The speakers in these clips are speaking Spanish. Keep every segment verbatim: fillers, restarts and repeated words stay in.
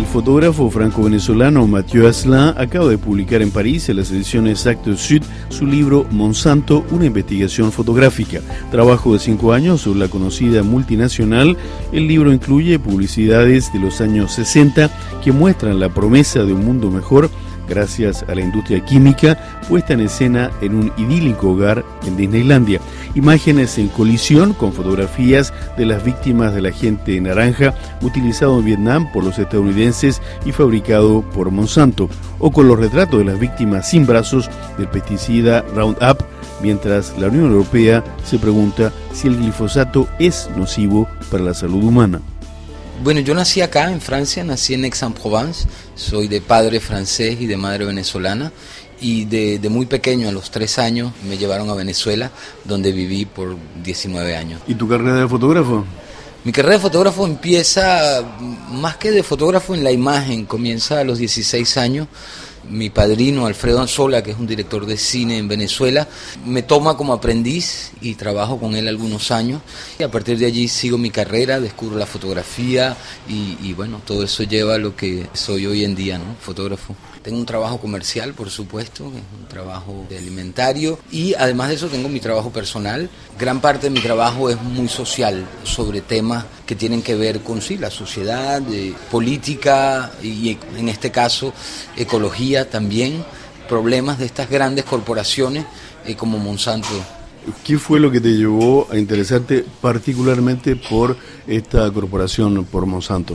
fotógrafo franco-venezolano Mathieu Asselin acaba de publicar en París, en las ediciones Actes Sud, su libro Monsanto, una investigación fotográfica. Trabajo de cinco años sobre la conocida multinacional. El libro incluye publicidades de los años sesenta que muestran la promesa de un mundo mejor gracias a la industria química, puesta en escena en un idílico hogar en Disneylandia. Imágenes en colisión con fotografías de las víctimas del agente naranja utilizado en Vietnam por los estadounidenses y fabricado por Monsanto, o con los retratos de las víctimas sin brazos del pesticida Roundup, mientras la Unión Europea se pregunta si el glifosato es nocivo para la salud humana. Bueno, yo nací acá en Francia, nací en Aix-en-Provence, soy de padre francés y de madre venezolana, y de, de muy pequeño, a los tres años, me llevaron a Venezuela, donde viví por diecinueve años. ¿Y tu carrera de fotógrafo? Mi carrera de fotógrafo empieza, más que de fotógrafo, en la imagen, comienza a los dieciséis años. Mi padrino, Alfredo Anzola, que es un director de cine en Venezuela, me toma como aprendiz y trabajo con él algunos años. Y a partir de allí sigo mi carrera, descubro la fotografía y, y bueno, todo eso lleva a lo que soy hoy en día, ¿no? Fotógrafo. Tengo un trabajo comercial, por supuesto, que es un trabajo de alimentario, y además de eso tengo mi trabajo personal. Gran parte de mi trabajo es muy social, sobre temas que tienen que ver con sí, la sociedad, eh, política y en este caso ecología también, problemas de estas grandes corporaciones eh, como Monsanto. ¿Qué fue lo que te llevó a interesarte particularmente por esta corporación, por Monsanto?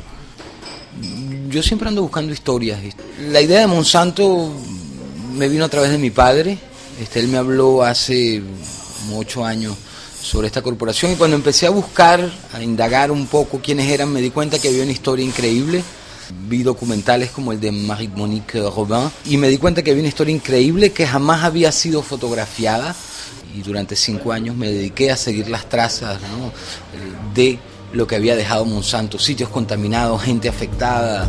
Yo siempre ando buscando historias. La idea de Monsanto me vino a través de mi padre. Este, él me habló hace como ocho años sobre esta corporación, y cuando empecé a buscar, a indagar un poco quiénes eran, me di cuenta que había una historia increíble. Vi documentales como el de Marie-Monique Robin y me di cuenta que había una historia increíble que jamás había sido fotografiada, y durante cinco años me dediqué a seguir las trazas, ¿no?, de lo que había dejado Monsanto, sitios contaminados, gente afectada.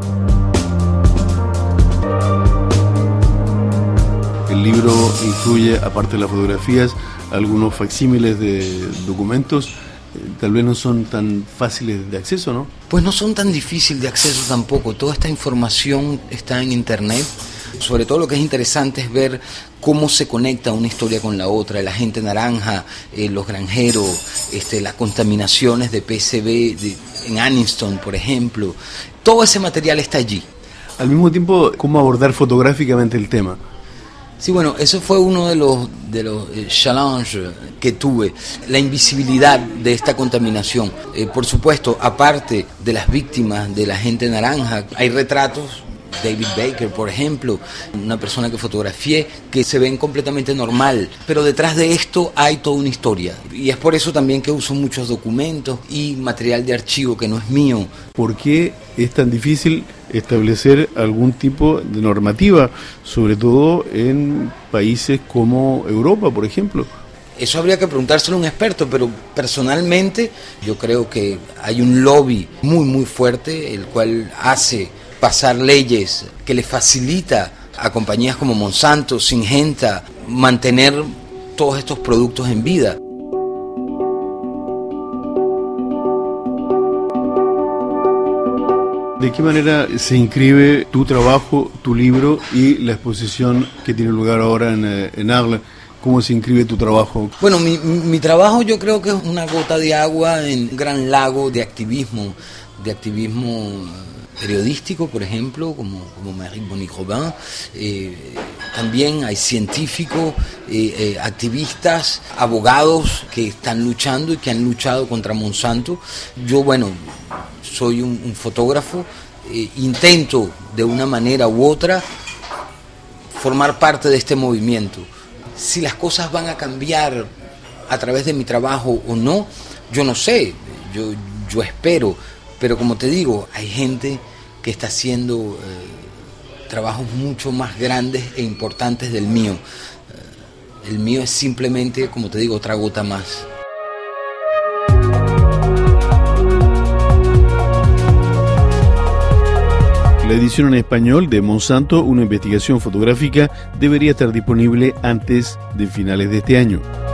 El libro incluye, aparte de las fotografías, algunos facsímiles de documentos. Tal vez no son tan fáciles de acceso, ¿no? Pues no son tan difíciles de acceso tampoco. Toda esta información está en internet. Sobre todo lo que es interesante es ver cómo se conecta una historia con la otra. El agente naranja, eh, los granjeros, este, las contaminaciones de P C B de, en Anniston, por ejemplo. Todo ese material está allí. Al mismo tiempo, ¿cómo abordar fotográficamente el tema? Sí, bueno, eso fue uno de los, de los eh, challenges que tuve, la invisibilidad de esta contaminación. Eh, por supuesto, aparte de las víctimas de la gente naranja, hay retratos, David Baker, por ejemplo, una persona que fotografié, que se ven completamente normal, pero detrás de esto hay toda una historia. Y es por eso también que uso muchos documentos y material de archivo que no es mío. ¿Por qué es tan difícil establecer algún tipo de normativa, sobre todo en países como Europa, por ejemplo? Eso habría que preguntárselo a un experto, pero personalmente yo creo que hay un lobby muy muy fuerte, el cual hace pasar leyes que le facilita a compañías como Monsanto, Syngenta, mantener todos estos productos en vida. ¿De qué manera se inscribe tu trabajo, tu libro y la exposición que tiene lugar ahora en, en Arles? ¿Cómo se inscribe tu trabajo? Bueno, mi, mi trabajo yo creo que es una gota de agua en un gran lago de activismo, de activismo periodístico, por ejemplo, como, como Marie-Monique Robin. Eh, también hay científicos, eh, eh, activistas, abogados que están luchando y que han luchado contra Monsanto. Yo, bueno, soy un, un fotógrafo, eh, intento de una manera u otra formar parte de este movimiento. Si las cosas van a cambiar a través de mi trabajo o no, yo no sé, yo, yo espero. Pero como te digo, hay gente que está haciendo eh, trabajos mucho más grandes e importantes del mío. Eh, el mío es simplemente, como te digo, otra gota más. La edición en español de Monsanto, una investigación fotográfica, debería estar disponible antes de finales de este año.